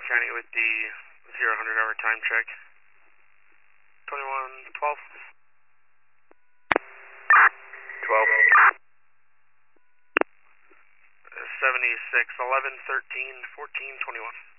County with the 0-100-hour time check. 2112. 12. 76, 11, 13, 14, 21.